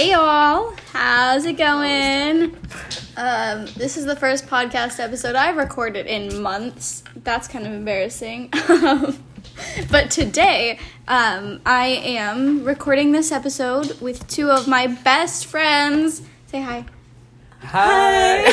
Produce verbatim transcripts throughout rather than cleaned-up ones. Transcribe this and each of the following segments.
Hey y'all, how's it going? Um, this is the first podcast episode I've recorded in months. That's kind of embarrassing. But today, um, I am recording this episode with two of my best friends. Say hi. Hi.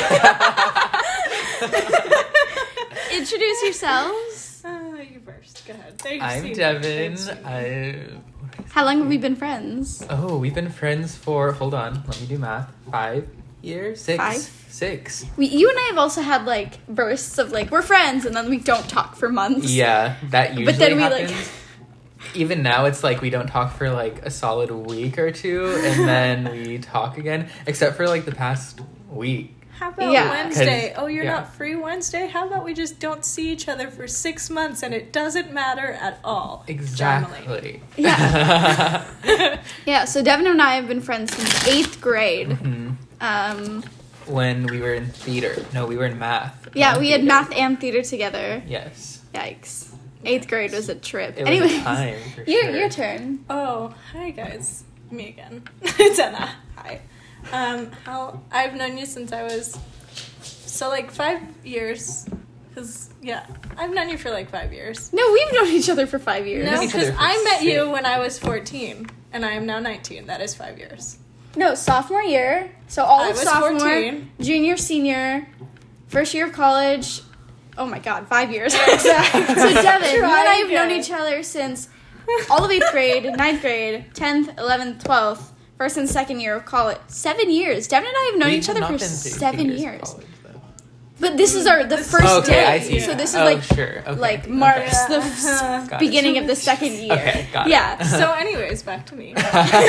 Hi. Introduce yourselves. Uh, you first. Go ahead. They've I'm seen Devin. it. I. How long have we been friends? Oh, we've been friends for. Hold on, let me do math. Five years. Six. Five? Six. We, you and I have also had like bursts of like we're friends and then we don't talk for months. Yeah, that usually But then we happens. like. Even now, it's like we don't talk for like a solid week or two, and then we talk again. Except for like the past week. How about Yeah. Wednesday? Oh, you're yeah. not free Wednesday? How about we just don't see each other for six months and it doesn't matter at all? Exactly. Yeah. Yeah, so Devin and I have been friends since eighth grade. Mhm. Um, When we were in theater. No, we were in math. yeah, And we had theater. math and theater together. Yes. Yikes. Eighth grade was a trip. It was Anyways, a time for your, sure. your turn. Oh, hi guys. Me again. It's Anna. Hi. Um, how I've known you since I was so like five years. Cause yeah, I've known you for like five years. No, we've known each other for five years. No, known each because other for I met you six. when I was fourteen, and I am now nineteen. That is five years. No, sophomore year. So all I of was sophomore, fourteen. junior, senior, first year of college. Oh my god, five years. So Devin, you and I have known again. each other since all of eighth grade, ninth grade, tenth, eleventh, twelfth, first and second year of college. Seven years. Devin and I have known We each have other not for been through two seven of years. college, though. But this is our the This- first Okay, day. I see. So this is Oh, like sure. Okay. like Okay. marks the Yeah. Got it. beginning of the second year. Okay, got it. Yeah. So, anyways, back to me.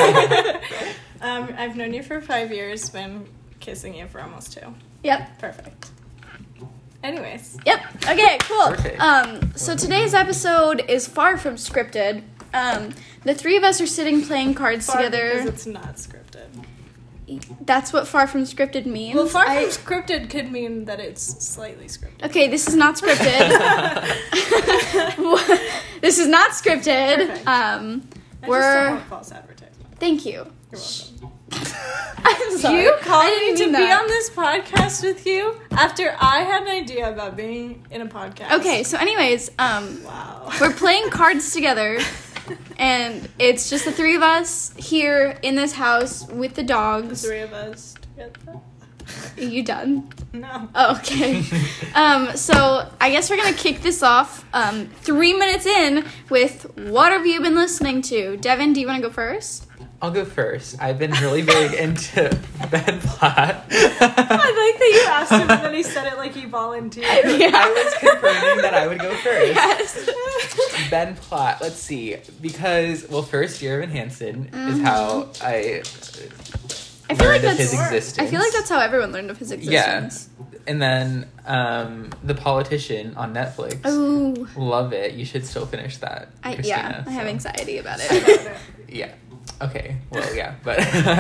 um, I've known you for five years. Been kissing you for almost two. Yep. Perfect. Anyways, Yep. Okay, cool. Perfect. Um, so today's episode is far from scripted. Um, the three of us are sitting playing cards far because together. it's not scripted. That's what far from scripted means. Well, far I- from scripted could mean that it's slightly scripted. Okay, this is not scripted. This is not scripted. Perfect. Um, I we're just don't want false advertisement. thank you. You're welcome. I'm sorry. You called I me didn't to mean be that. on this podcast with you after I had an idea about being in a podcast. Okay, so anyways, um, Wow. we're playing cards together, and it's just the three of us here in this house with the dogs. Three of us together. Are you done? No. Oh, okay. um, so I guess we're gonna kick this off um, three minutes in with what have you been listening to? Devin, do you want to go first? I'll go first. I've been really big into Ben Platt. I like that you asked him and then he said it like he volunteered. I was confirming that I would go first. Yes. Ben Platt. Let's see, because well, first Dear Evan Hansen is how I I feel like learned of that's. his existence. I feel like that's how everyone learned of his existence. And then um, The Politician on Netflix. Oh, Love it. You should still finish that, I, Christina. yeah. I have so. anxiety about I it. got it. Yeah. Okay. Well, yeah, but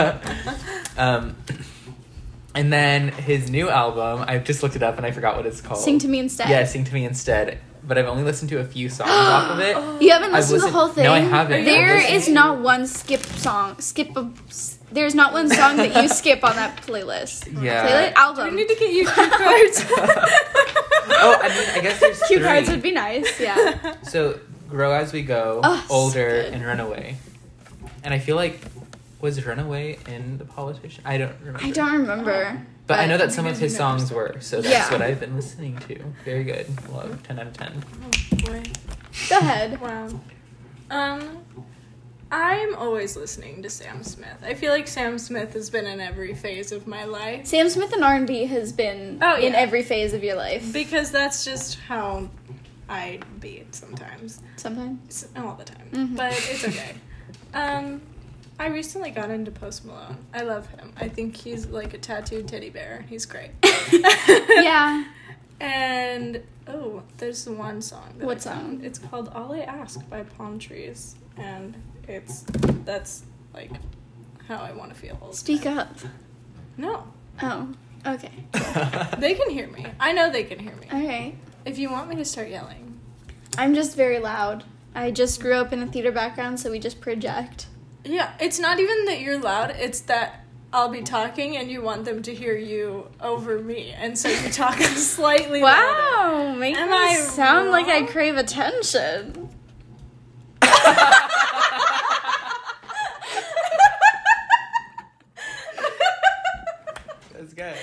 um, and then his new album, I just looked it up and I forgot what it's called. Sing to me instead. Yeah, Sing to Me Instead. But I've only listened to a few songs off of it. You haven't I've listened to the listened- whole thing. No, I haven't. There I've is listened- not one skip song. Skip. A, there's not one song that you skip on that playlist. Yeah. Playlist I album. need to get you cue cards. Oh, I mean, I guess there's Cue three. cards would be nice. Yeah. So, Grow As We Go, Oh, so Older, good. and Runaway. And I feel like, was Runaway in The Politician? I don't remember. I don't remember. But I know that I some of think his I've never songs seen were, so that's Yeah. what I've been listening to. Very good. Love. ten out of ten. Boy. Go ahead. Wow. Um, I'm always listening to Sam Smith. I feel like Sam Smith has been in every phase of my life Sam Smith and R and B has been Oh, in yeah. every phase of your life. because that's just how I be sometimes. Sometimes. It's all the time, Mhm. but it's okay. Um, I recently got into Post Malone. I love him. I think he's like a tattooed teddy bear. He's great. Yeah. And oh, there's one song. That What I found. song? It's called "All I Ask" by Palm Trees, and it's that's like how I want to feel. all the Speak time. up. No, Oh. Okay. they can hear me. I know they can hear me. All right. If you want me to start yelling, I'm just very loud. I just grew up in a theater background, so we just project. Yeah, it's not even that you're loud, it's that I'll be talking and you want them to hear you over me. And so you talk slightly louder. Wow, make Am me I sound like I wrong? crave attention. That's good.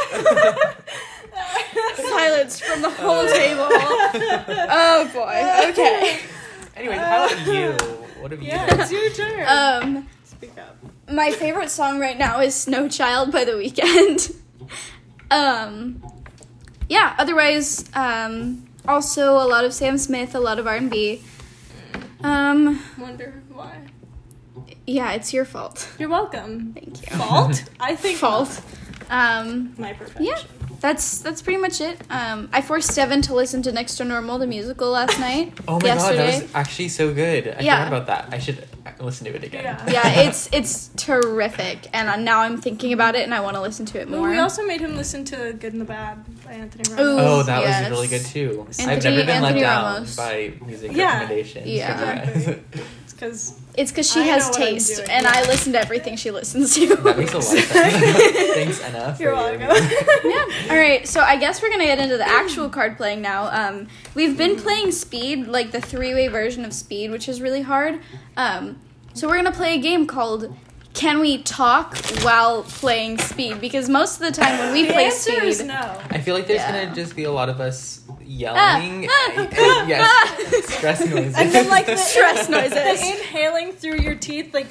Silence from the whole table. Oh boy. Okay. Anyways, how about you? What have you Yeah, done? it's your turn. Um, Speak up. my favorite song right now is "Snow Child" by The Weeknd. um, yeah. Otherwise, um, also a lot of Sam Smith, a lot of R and B. Um, Wonder why. yeah, it's your fault. You're welcome. Thank you. Fault? I think Fault. Um, my perfection. yeah. That's that's pretty much it. Um, I forced Devin to listen to Next to Normal, the musical, last night. Oh my yesterday. god, that was actually so good. I Yeah. forgot about that. I should listen to it again. Yeah. Yeah, it's it's terrific, and uh, now I'm thinking about it, and I want to listen to it Well, more. we also made him listen to Good and the Bad by Anthony Ooh. Ramos. Oh, that Yes. was really good too. I've Anthony- never been Anthony let down Ramos. by music Yeah. recommendations. Yeah. from you guys. It's because It's because she I has know what I'm taste, doing, and yeah. I listen to everything she listens to. That makes a lot of sense. Thanks, Anna. for You're your- welcome. Yeah. All right. So I guess we're gonna get into the actual card playing now. Um, we've been playing Speed, like the three-way version of Speed, which is really hard. Um, so we're gonna play a game called "Can We Talk While Playing Speed?" Because most of the time when we the play answer Speed, is no. I feel like there's Yeah. gonna just be a lot of us yelling. Ah, ah, yes, ah. stress noises. And then like the Stress noises. the inhaling through your teeth, like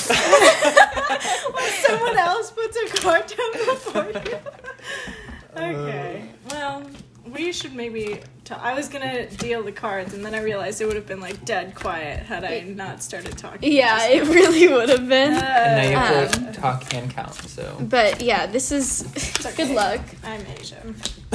when someone else puts a card down before you. Okay, well, we should maybe. T- I was gonna deal the cards, and then I realized it would have been like dead quiet had I not started talking. yeah, Just- it really would have been. Uh, and now you have Um, to talk and count. So But yeah, this is okay. good luck. I'm Asian.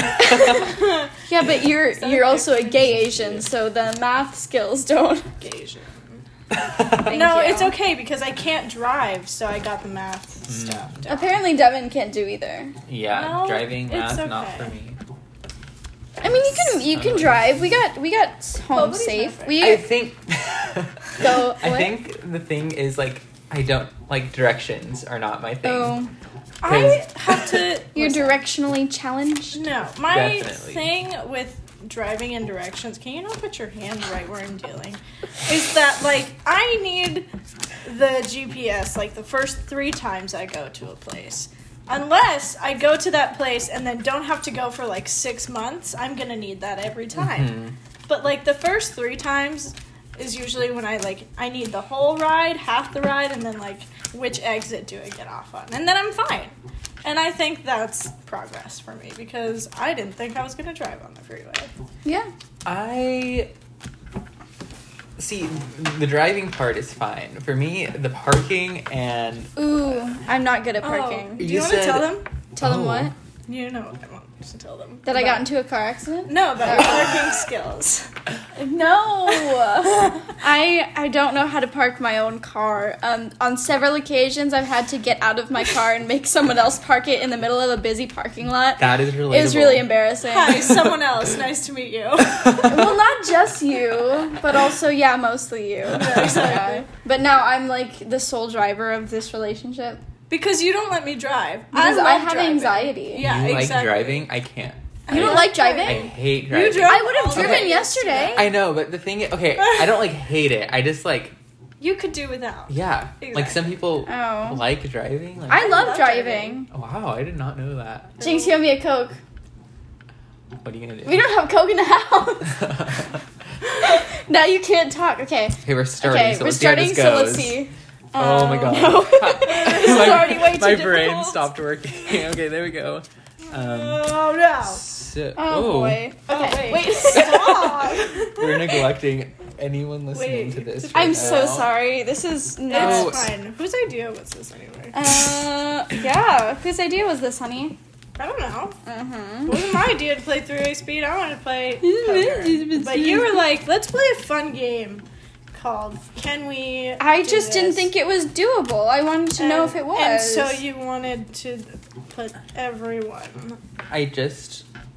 Yeah, but you're Is that you're a also a difference? gay Asian, so the math skills don't. Asian. Thank no, you. it's okay because I can't drive, so I got the math stuff down. Apparently, Devin can't do either. yeah, Well, driving it's math not okay. for me. I mean, you can you can drive. We got we got home Nobody's safe. perfect. We I think. Go- I what? think the thing is like I don't like directions are not my thing. oh, I have to. you're listen. directionally challenged. No, my Definitely. thing with driving and directions, can you not put your hand right where I'm dealing? Is that like I need the G P S like the first three times I go to a place. Unless I go to that place and then don't have to go for like six months, I'm gonna need that every time. Mhm. But like the first three times is usually when I like I need the whole ride, half the ride, and then like which exit do I get off on, and then I'm fine. And I think that's progress for me because I didn't think I was gonna drive on the freeway. Yeah. I see the driving part is fine for me. The parking and Ooh, I'm not good at Oh, parking. do you, You want to said- tell them? Tell them Oh. what? You know, I won't just tell them That I got About- into a car accident? No, about your parking skills. No. I I don't know how to park my own car. Um, on several occasions, I've had to get out of my car and make someone else park it in the middle of a busy parking lot. that is relatable. It was really embarrassing. Hi, someone else. Nice to meet you. Well, not just you, but also, yeah, mostly you. exactly. Yeah. But now I'm like the sole driver of this relationship. Because you don't let me drive. Because I, I, love have driving. anxiety. Yeah, you like exactly. driving? I can't. You I don't love like I driving? hate driving. drove- I would have all the driven way yesterday. I know, but the thing is, okay, I don't like hate it. I just like, You could do without. yeah. Like some people Oh. like driving. Like, I love love driving. wow, I did not know that. Jinx, you owe me a Coke. What are you gonna do? We don't have Coke in the house. Now you can't talk. Okay. Okay, we're starting. Okay, so we're let's see how starting, this so goes. let's see. Oh my Um, god. no. This is my already way too my brain difficult. stopped working. Okay, there we go. Um, Oh no. so, Oh, boy. Oh, Okay, wait. wait. Stop. We're neglecting anyone listening Wait. to this. I'm right so now. sorry. This is It's no. Oh. fine. Whose idea was this anyway? Uh, yeah. Whose idea was this, honey? I don't know. Mm-hmm. It wasn't my idea to play three-way speed. I wanted to play poker. But you were like, let's play a fun game called Can We I Do just didn't This? think it was doable. I wanted to know And- if it was. And so you wanted to put everyone. I just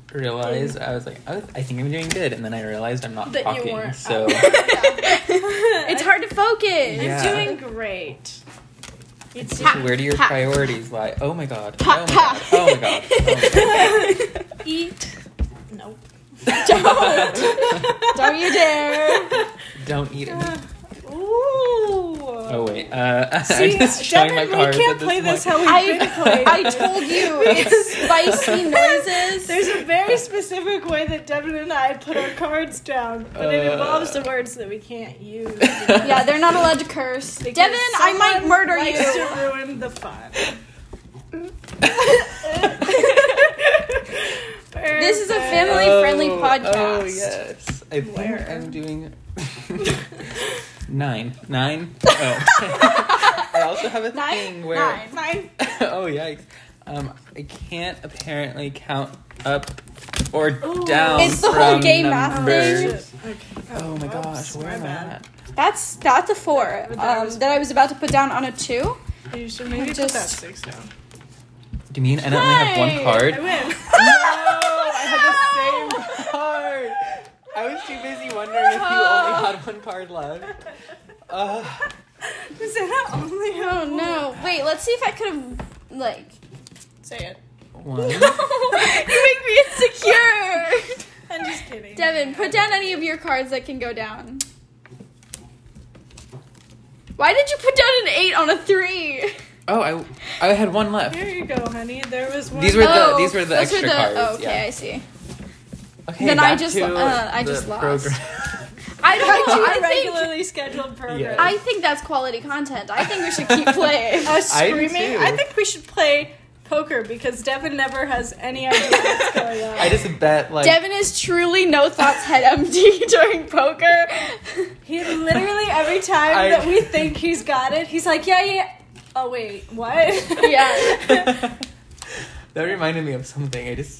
realize I was like, oh, I think I'm doing good, and then I realized I'm not That you talking. weren't. So It's hard to focus. Yeah. I'm doing great. It's where do your Ha. priorities lie? Oh my god! Ha, Oh my god! Oh my god! Oh my god! eat. Nope. Don't. Don't you dare. Don't eat it. Ooh. Oh wait, uh, See, I'm just showing my Devin, we cards. can't at play this point. how we've been playing. I, I told you it's spicy noises. There's a very specific way that Devin and I put our cards down, but it Uh. involves the words that we can't use. Yeah, they're not allowed to curse. Because Devin, I might someone murder likes you. to ruin the fun. This is a family-friendly Oh, podcast. Oh yes, I think Where? I'm doing nine. Nine. Oh, I also have a Nine? thing where. Nine. Nine. Oh yikes! Um, I can't apparently count up or Ooh. down. It's the whole from game math numbers. thing. Okay. Oh my oops, gosh, where my am I bad. at? That's that's a four. But that Um, was- that I was about to put down on a two. You should maybe Just- put that six down. Do you mean I only have one Hey. card? I win. No, I had the same card. I was too busy wondering if you only had one card left. Uh, Is that only? Oh no! Wait, let's see if I could have like. Say it. one. You make me insecure. I'm just kidding. Devin, put down any of your cards that can go down. Why did you put down an eight on a three? Oh, I I had one left. Here you go, honey. There was one. These were the- Oh, these were the those extra cards, Oh, okay, yeah. I see. Okay, Then I back just- to uh, I the just lost. program. I don't Back to know. your I think regularly scheduled program. Yeah. I think that's quality content. I think we should keep playing. Us I do screaming. too. I think we should play poker because Devin never has any idea what's going on. I just bet like Devin is truly no thoughts head empty during poker. He literally every time I- that we think he's got it, he's like, yeah, yeah. Oh wait, what? Yeah. that reminded me of something. I just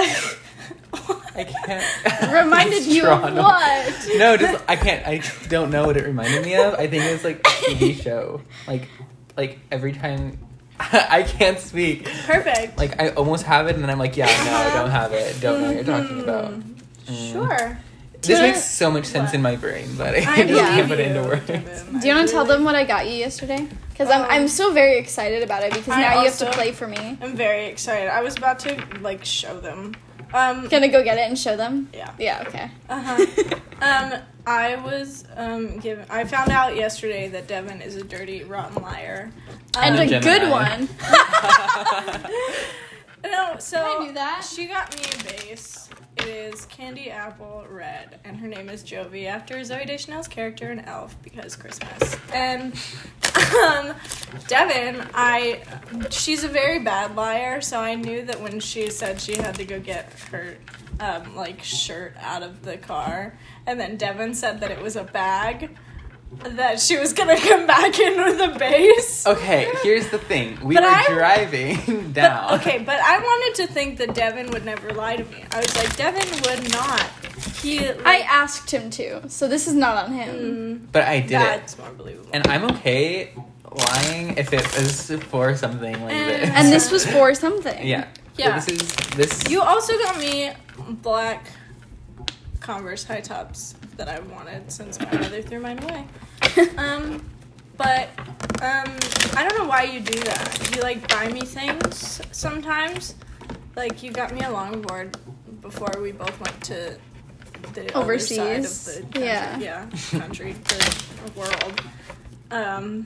I can't. Reminded Just you draw of no- what? No, just I can't. I don't know what it reminded me of. I think it was like a T V show. Like, like every time I can't speak. Perfect. Like I almost have it, and then I'm like, yeah, no, I don't have it. Don't know what you're talking about. Mm. Sure. This Do you makes so much sense What? in my brain, but I, I just believe can't put it you, into words. Devin. Do you I want to tell really- them what I got you yesterday? Because I'm Um, I'm so very excited about it because I now you have to also- play for me. I'm very excited. I was about to like show them. Um. Gonna go get it and show them. Yeah. Yeah. Okay. Uh huh. um. I was um given. I found out yesterday that Devin is a dirty, rotten liar. And Um, a Gemini. good one. No, so I knew that. she got me a base. It is Candy Apple Red, and her name is Jovi after Zoe Deschanel's character in Elf because Christmas. And um, Devin, I she's a very bad liar, so I knew that when she said she had to go get her um, like shirt out of the car, and then Devin said that it was a bag, that she was gonna come back in with a base. Okay, here's the thing. We But were I- driving down. But, okay, but I wanted to think that Devin would never lie to me. I was like, Devin would not. He. Like, I asked him to, so this is not on him. mm, But I did it. that's more believable. And I'm okay lying if it was for something like And- this. And this was for something. yeah. Yeah. This is this. You also got me black Converse high tops that I wanted since my mother threw mine away. Um, but um, I don't know why you do that. You like buy me things sometimes. Like you got me a longboard before we both went to the Overseas. other side of the country. Yeah. yeah, country, the world. Um,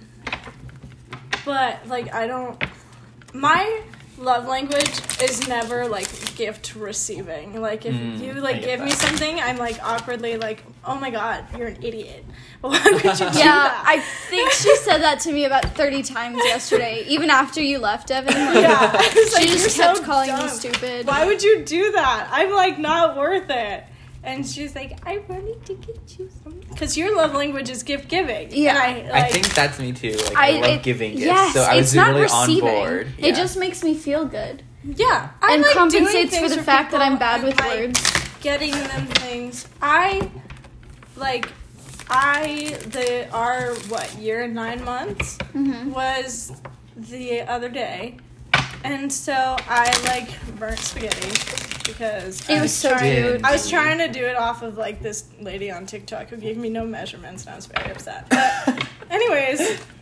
but like I don't. My love language is never like gift receiving. Like if Mm, you I like get give me that. something, I'm like awkwardly like, oh my god, you're an idiot. Why would you do Yeah, that? I think she said that to me about thirty times yesterday, even after you left, Devin. Like, Yeah, I was like, she just "You're kept so calling me dumb. stupid. Why would you do that? I'm like not worth it. And she's like, I wanted to get you something. Because your love language is gift giving. Yeah. And I, like, I think that's me too. Like I, love it- giving gifts, Yes, so I was it's not really receiving. on board. It Yeah. just makes me feel good. yeah. I and like doing compensates for things the fact that people I'm bad and, with like, words. Getting them things. I, like, I, the, our, what, year and nine months Mm-hmm. was the other day. And so I like burnt spaghetti because It I was so trying, cute. I was trying to do it off of like this lady on TikTok who gave me no measurements, and I was very upset. But anyways,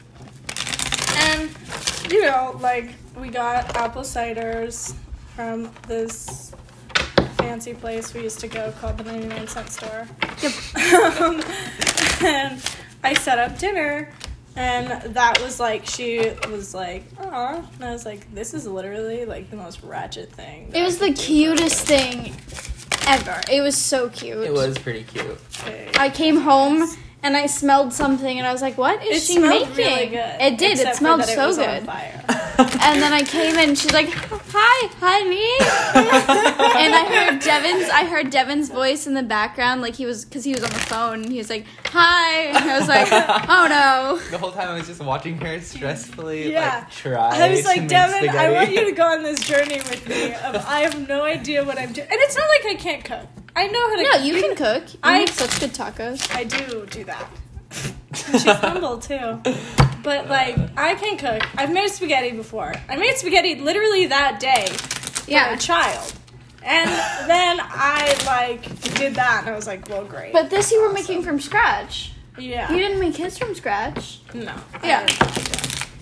and you know, like we got apple ciders from this fancy place we used to go called the ninety-nine cent store. Yep. um, and I set up dinner. And that was like, she was like, aw. And I was like, this is literally like the most ratchet thing. that It I was could the do for cutest thing ever. It was so cute. It was pretty cute. Okay. I came home and I smelled something and I was like, what is It she smelled making? really good. It did. except It for smelled that it so was on good. fire. And then I came in and she's like, hi, honey. And I heard Devin's, I heard Devin's voice in the background, like he was, because he was on the phone. And he was like, hi. And I was like, oh no. The whole time I was just watching her stressfully Yeah. like try. I was to like, make Devin, I spaghetti. want you to go on this journey with me. Of, I have no idea what I'm doing. And it's not like I can't cook. I know how to No, cook. you can cook. You I- make such good tacos. I do do that. She's humble too. But like, I can cook. I've made spaghetti before. I made spaghetti literally that day for Yeah. a child. And then I like did that and I was like, well, great. But this you were Awesome. making from scratch. Yeah. You didn't make his from scratch. No. Yeah. I-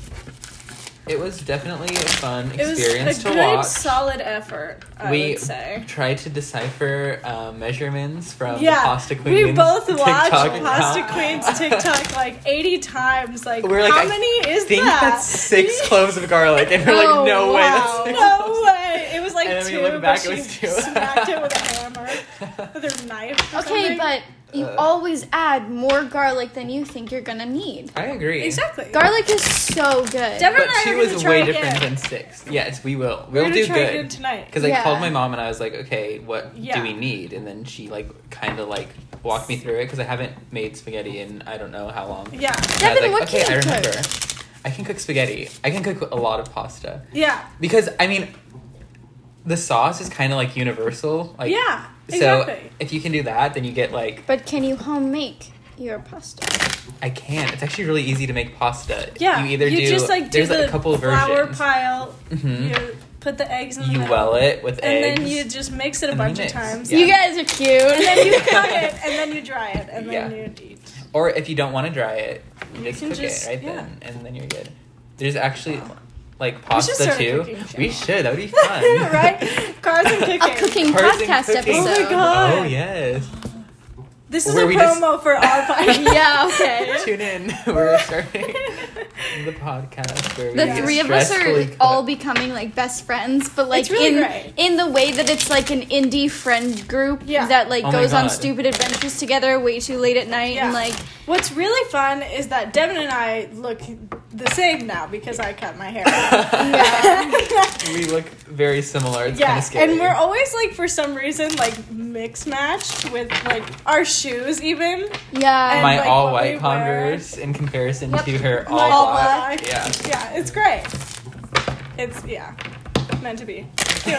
It was definitely a fun It was experience a to good, watch. solid effort, I we would say. tried to decipher um, measurements from Yeah, the Pasta Queen's we both watched TikTok Pasta account. Queen's TikTok like eighty times. Like, We're like, how I many is think that? that's six cloves of garlic, and we're Oh, like, no way, wow. that's six. No way! It was like And then when two, you look back, but it she was two. smacked it with a hammer, with her knife. Or Okay, something. but you Uh. always add more garlic than you think you're gonna need. I agree. exactly. Garlic is so good. Devin But and I two are is gonna try way again. different than six. Yes, we will. We're We'll gonna do try good. again tonight. Because I Yeah. called my mom and I was like, okay, what Yeah. do we need? And then she like kind of like walked me through it because I haven't made spaghetti in I don't know how long. Yeah, And I was Devin, like, what okay, can I you remember. cook? I can cook spaghetti. I can cook a lot of pasta. yeah, Because I mean, the sauce is kind of like universal. Like yeah. So Exactly. if you can do that, then you get like But can you home make your pasta? I can. It's actually really easy to make pasta. Yeah, You either do. just like do there's the like a couple of flour versions. pile. Mhm. You put the eggs in the You middle, well it with and eggs. then you just mix it a and then bunch you of mix. times. Yeah. You guys are cute. And then you cook it, and then you dry it, and then Yeah. you eat. Or if you don't want to dry it, you, You just can cook just- it right yeah. then, and then you're good. There's actually like should pasta start a too. cooking We channel. should. That would be fun. Right? Cars and cooking. A cooking Cars and podcast cooking. episode. Oh my God. Oh yes. This is Where a we just- promo for our podcast. Yeah, okay. Tune in. We're starting the podcast where we The three of us are stressfully cook. all becoming like best friends, but like It's really in great. in the way that it's like an indie friend group Yeah. that like Oh my goes on God. stupid adventures together way too late at night Yeah. and like What's really fun is that Devin and I look the same now because I cut my hair. We look very similar. It's kind Yeah, of scary. and we're always like for some reason like mix matched with like our shoes even. yeah. And, my like, all what white we Converse in comparison Yep. to her all, My all black. black. Yeah. Yeah, it's great. It's yeah, meant to be. Cute.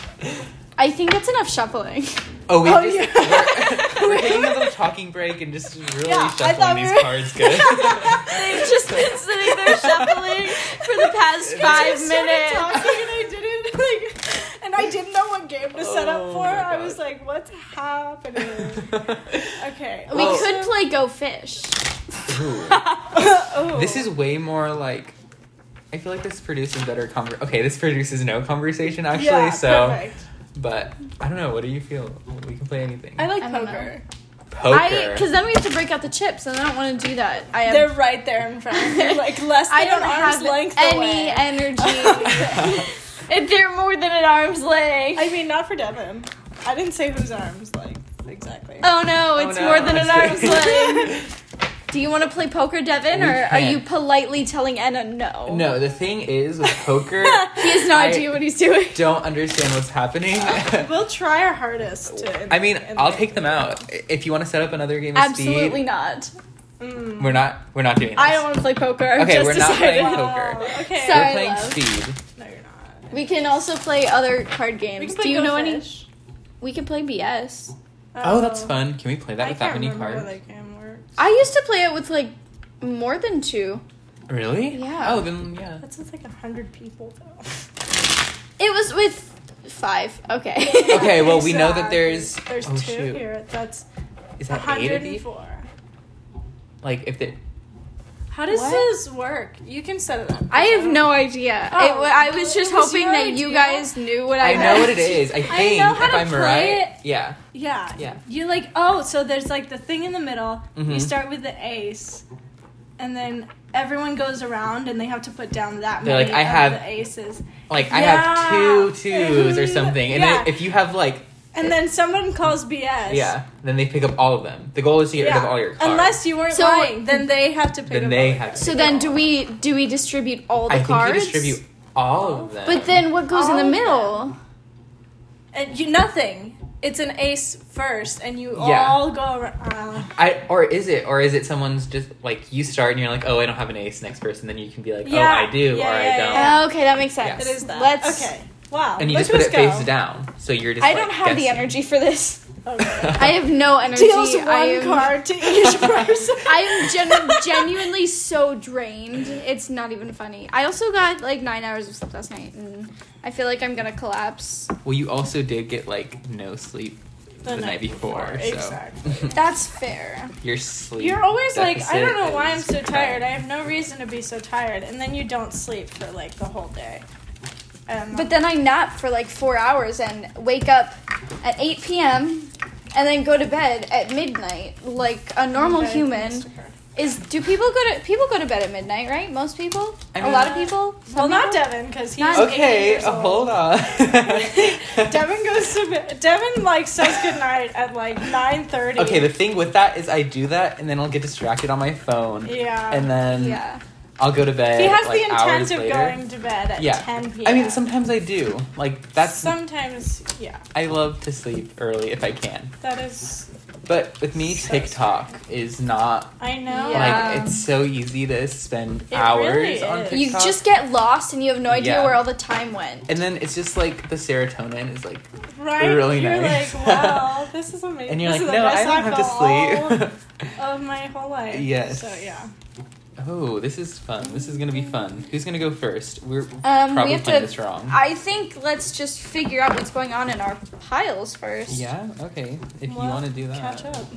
I think that's enough shuffling. Oh, we Oh, just yeah. we're, we're taking a little talking break and just really Yeah, I thought shuffling we these were- cards good. They've just been sitting there shuffling for the past I five started minutes. talking and I didn't like, and I didn't know what game to set up Oh for. my I God. was like, "What's happening?" Okay, We Well- could play Go Fish. Ooh. oh. This is way more like. I feel like this produces better conver. Okay, this produces no conversation actually. yeah, so, perfect. but I don't know. What do you feel? We can play anything. I like I don't poker. Poker. I because then we have to break out the chips, and I don't want to do that. I have, They're right there in front of you, like less than I don't an arm's have length any away. energy. If they're more than an arm's length. I mean, not for Devin. I didn't say whose arm's length exactly. Oh no, Oh, it's no. more than an arm's That's length. Do you want to play poker, Devin, We or are can. you politely telling Anna no? No, the thing is with poker, He has no I- idea what he's doing. don't understand what's happening. We'll try our hardest to. I mean, in- I'll take them out if you want to set up another game of Absolutely speed. not. Mm. We're not. We're not doing this. I don't want to play poker. I've Okay, just we're not decided. playing Oh, poker. okay. Sorry. We're playing love. speed. No, you're not. We can also play other card We games. can play Do you Go know any? Fish. We can play B S. Oh, that's fun. Can we play that I with that can't many remember cards? how that game works. I used to play it with like more than two. Really? Yeah. Oh, then yeah. That sounds like a hundred people though. It was with five. Okay. Okay, well, we know that Exactly. there's. There's oh, two shoot. here. That's Is one that eight hundred of and these? four. Like, if they. How does What? this work? You can set it up. I have no idea. Oh, it, wa- I was just it was hoping your that you idea? guys knew what I, I know meant. what it is. I think, know how if to I'm play right. it. Yeah. Yeah. Yeah. You like, oh, so there's like the thing in the middle. Mhm. You start with the ace, and then everyone goes around and they have to put down that They're many like, I of have- the aces. Like, I Yeah. have two twos or something. And Yeah. then if you have, like. And then someone calls B S. Yeah. Then they pick up all of them. The goal is to get rid of all your cards. Unless you weren't So- lying, then they have to pick Then up they all the have cards. to So then, do we do we distribute all the I think cards? you distribute all of them. But then, what goes in All the of middle? And you nothing. It's an ace first, and you Yeah. all go around. Uh, I or is it or is it someone's just like you start and you're like, oh, I don't have an ace. Next person, then you can be like, Yeah. oh, I do, Yeah, or I yeah, don't. yeah. Oh, okay, that makes sense. Yeah. it is that. Let's. Okay. Wow. And you Let's just put it go. face down, so you're just. I like, don't have the guessing. energy for this. Okay. I have no energy. Deals one I am, card to each person. I am gen- genuinely so drained. It's not even funny. I also got like nine hours of sleep last night, and I feel like I'm gonna collapse. Well, you also did get like no sleep the, night before, so Exactly. That's fair. your sleep. You're always like, I don't know deficit why I'm is so tired. bad. I have no reason to be so tired. And then you don't sleep for like the whole day. Um, But then I nap for like four hours and wake up at eight p.m. and then go to bed at midnight, like a normal Okay, human. Instacart. Is do people go to people go to bed at midnight? Right, most people. I a mean- lot of people. Some Well, not people? Devin, because he's Not- eight Okay, years uh, old. hold on. Devin goes to bed. Devin like says goodnight at like nine thirty. Okay, the thing with that is I do that and then I'll get distracted on my phone. Yeah. And then Yeah. I'll go to bed. he has like, the hours intent of later. going to bed at Yeah. ten p.m. I mean, sometimes I do. Like that's. Sometimes, yeah. I love to sleep early if I can. That is. But with me, So TikTok is not I know. Yeah. like it's so easy to spend It hours really on is. TikTok. You just get lost and you have no idea Yeah. where all the time went. and then it's just like the serotonin is like, Right? really you're nice. like, wow, this is amazing. and you're This like, is the no, I best don't have to alcohol sleep. of my whole life. Yes. So yeah. Oh, this is fun. This is gonna be fun. Who's gonna go first? We're Um, probably we have playing to. this wrong. I think let's just figure out what's going on in our piles first. Yeah. Okay. If you Well, want to do that. Catch up.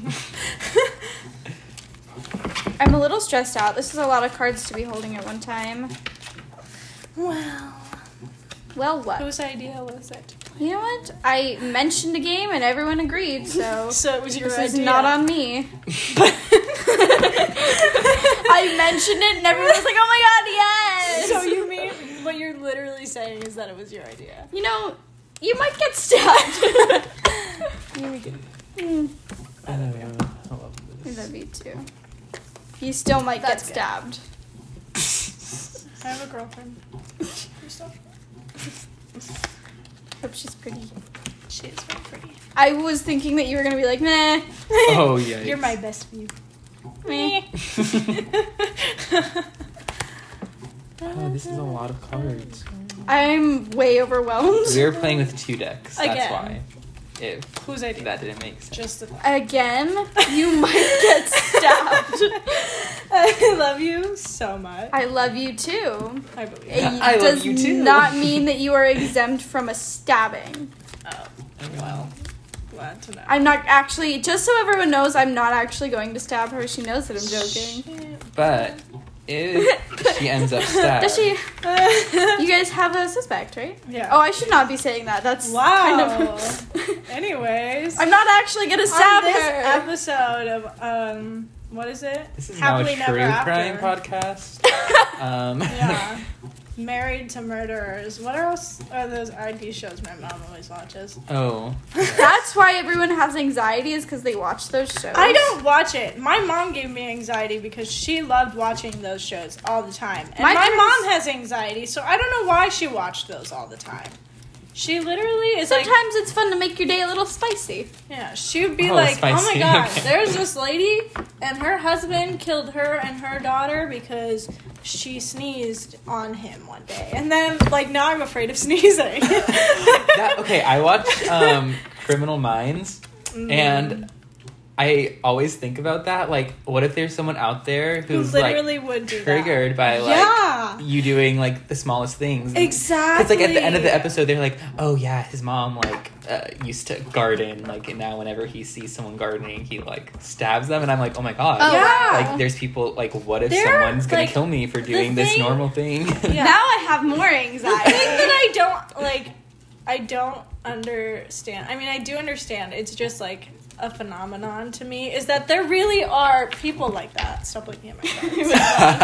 I'm a little stressed out. This is a lot of cards to be holding at one time. Well, Well, what? whose idea was it? You know what? I mentioned a game and everyone agreed, so So it was your this idea. is not on me. I mentioned it and everyone was like, "Oh my god, yes!" So you mean what you're literally saying is that it was your idea? You know, you might get stabbed. Hmm, Oh, I love this. that'd be too. You still might That's get good. stabbed. I have a girlfriend. Yourself? Hope she's pretty. She is very pretty. I was thinking that you were gonna be like, meh, Oh yeah. You're my best view. meh. Oh, this is a lot of cards. I'm way overwhelmed. We were playing with two decks. That's Again. why. If Whose idea? that didn't make sense. Just the Again, you might get stabbed. I love you so much. I love you too. I believe It that. I love does you too. not mean that you are exempt from a stabbing. Oh, well. Glad to know. I'm not actually, just so everyone knows, I'm not actually going to stab her. She knows that I'm joking. But if she ends up stabbed, Does she? You guys have a suspect, right? Yeah. Oh, I should not be saying that. That's Wow. kind of. Anyways. I'm not actually gonna stab on this her. episode of um what is it? this is Happily now a Never true After. crime podcast. um, Yeah. Married to Murderers. What else are those I D shows my mom always watches? oh, That's why everyone has anxiety, is because they watch those shows. I don't watch it. My mom gave me anxiety because she loved watching those shows all the time. And My my, parents- mom has anxiety, so I don't know why she watched those all the time. She literally is like, Sometimes it's fun to make your day a little spicy. yeah, she would be Oh, like, oh my spicy. god, Okay. there's this lady and her husband killed her and her daughter because she sneezed on him one day. And then, like, now I'm afraid of sneezing. that, okay. I watched um, Criminal Minds, Mm. and I always think about that. Like, what if there's someone out there Who who's literally like would do triggered that. by like Yeah. you doing like the smallest things? Exactly. Because like at the end of the episode, they're like, "Oh yeah, his mom like uh, used to garden. Like, and now whenever he sees someone gardening, he like stabs them." And I'm like, "Oh my god!" Oh, Yeah. Like, there's people like, what if There- someone's gonna like, kill me for the doing this thing- normal thing? Yeah. Now I have more The anxiety. thing that I don't like, I don't understand. I mean, I do understand. It's just like a phenomenon to me. Is that there really are people like that? Stop looking at my cards.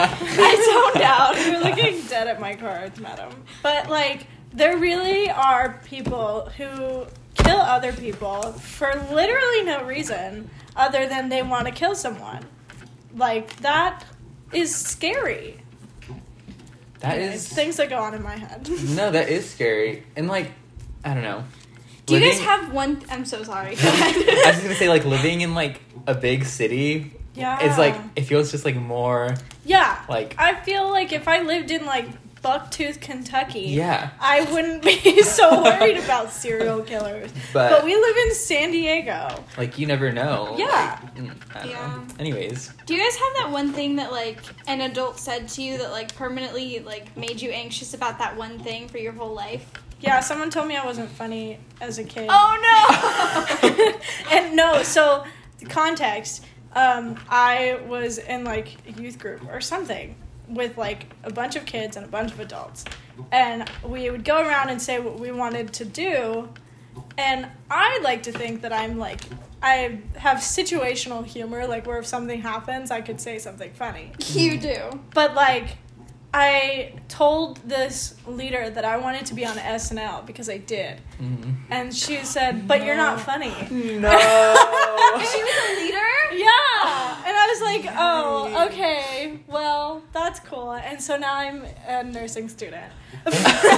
I zoned out. You're looking dead at my cards, madam. But like, there really are people who kill other people for literally no reason other than they want to kill someone. Like, that is scary. That Anyways, is things that go on in my head. no, that is scary. And like, I don't know. Do you guys Living- have one? I'm so sorry. Go I ahead. was just gonna say, like, living in like a big city, Yeah. it's like it feels just like more Yeah. like I feel like if I lived in like Bucktooth, Kentucky, yeah. I wouldn't be so worried about serial killers. But, But we live in San Diego. like, you never know. Yeah. Like, mm, I don't Yeah. know. Anyways, Do you guys have that one thing that like an adult said to you that like permanently like made you anxious about that one thing for your whole life? Yeah, someone told me I wasn't funny as a kid. Oh no! And no, so the context, um, I was in like a youth group or something with like a bunch of kids and a bunch of adults. And we would go around and say what we wanted to do. And I like to think that I'm like, I have situational humor, like where if something happens, I could say something funny. You do. But like, I told this leader that I wanted to be on S N L because I did. mm. And she said, but you're not funny. no. She was a leader? Yeah. And I was like, oh, okay, well, that's cool. And so now I'm a nursing student. Go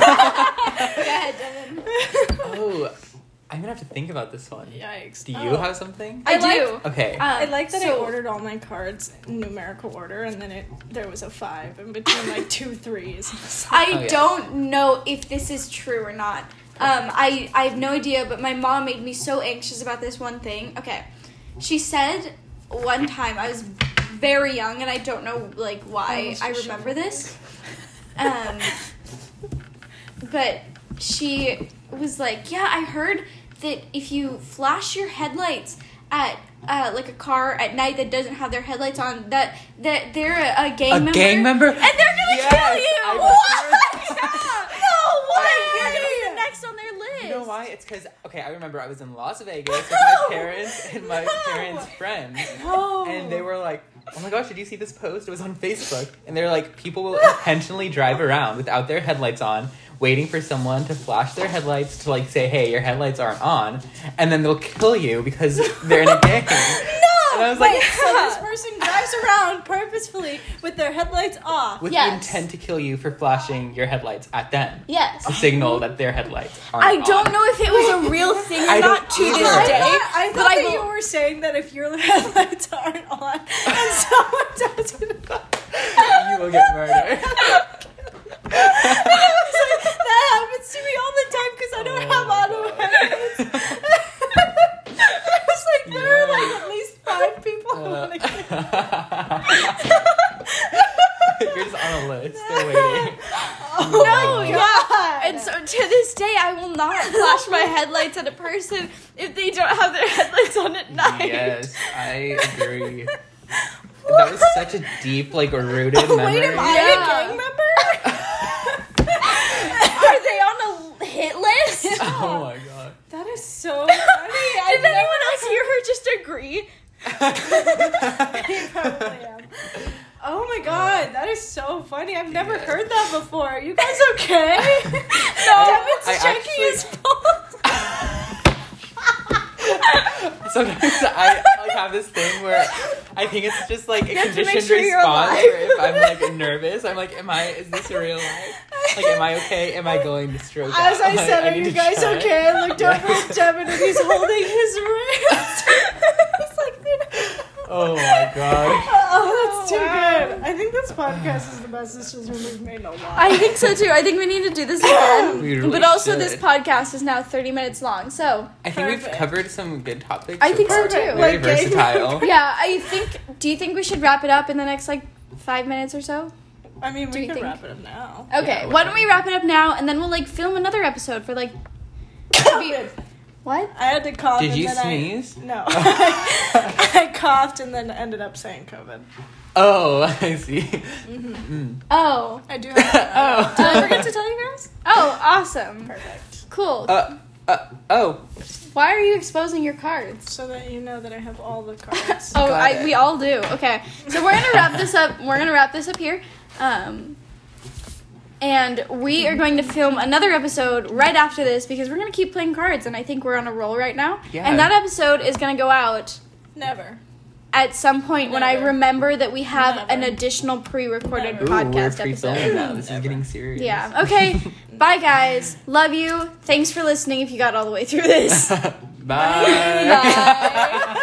ahead, Devin. Oh, I'm gonna have to think about this one. Yikes. Do you Oh. have something? I, I like- do. Okay. Um, I like that I so- ordered all my cards in numerical order, and then it there was a five in between like two threes. I Oh, yeah. don't know if this is true or not. Um, I, I have no idea, but my mom made me so anxious about this one thing. Okay. She said one time, I was very young, and I don't know, like, why Oh, I she remember this. Um, but she was like, yeah, I heard that if you flash your headlights at uh, like a car at night that doesn't have their headlights on, that that they're a, a gang A member. gang member? And they're gonna Yes, kill you! I've What? heard Yeah. No way! I- You're gonna be the next on their list. You know why? It's because, okay, I remember I was in Las Vegas with my parents and my No. parents' friends. No. And they were like, oh my gosh, did you see this post? It was on Facebook. And they're like, people will intentionally drive around without their headlights on, waiting for someone to flash their headlights to like say, hey, your headlights aren't on. And then they'll kill you because they're in a gang. No! And I was Wait, like, so this person drives around purposefully with their headlights off. with Yes. the intent to kill you for flashing your headlights at them. Yes. To signal that their headlights aren't I on. don't know if it was a real thing or I don't not to this either. day. I thought, I but thought I that will- you were saying that if your headlights aren't on and someone does it, You will get murdered. that happens to me all the time because I don't Oh have my auto God. headlights. I was like, there are like at least five people who Uh, want to kill You're just on a list. They're waiting. Oh No, my yeah. God. And so to this day, I will not flash my headlights at a person if they don't have their headlights on at night. Yes, I agree. That was such a deep, like, rooted memory. Wait, am I Yeah. a gang member? Are they on a hit list? Oh my god. That is so funny. I Did anyone else hear her just agree? probably am. Oh my god, that is so funny. I've never Yeah. heard that before. You guys okay? no, I Devin's checking actually- his phone. Sometimes I like have this thing where I think it's just like a have to make conditioned sure you're response alive. where if I'm like nervous, I'm like, am I, is this real life? Like, am I okay? Am I going to stroke out? As I Like, said, are need you to guys check. okay? I looked over Yes. at Devin and he's holding his wrist. He's like, Oh my god. oh, that's too Wow. good. I think this podcast is the best decision we've made in a while. I think so too. I think we need to do this again. We really but also, this should. podcast is now thirty minutes long. So I think we've Perfect. covered some good topics. I think so, far. too. Very Like, versatile. yeah, I think. Do you think we should wrap it up in the next like five minutes or so? I mean, Do we you can think- wrap it up now. Okay. Yeah, why don't we wrap it up now, and then we'll like film another episode for like. COVID. What? I had to cough. Did and you then sneeze? I, no. I coughed and then ended up saying COVID. Oh, I see. Mm-hmm. Mm. Oh. I do have that. Oh. Did I forget to tell you guys? Oh, awesome. Perfect. Cool. Uh, uh, oh. Why are you exposing your cards? So that you know that I have all the cards. Oh, Got I, it. we all do. Okay, so we're gonna wrap this up. We're gonna wrap this up here, um, and we are going to film another episode right after this because we're gonna keep playing cards, and I think we're on a roll right now. Yeah. And that episode is gonna go out Never. at some point when I Never. remember that we have an Never. additional pre-recorded Never. Ooh, we're podcast pre-filming episode. now. This is Never. getting serious. Yeah. Okay. Bye, guys. Love you. Thanks for listening. If you got all the way through this. Bye. Bye.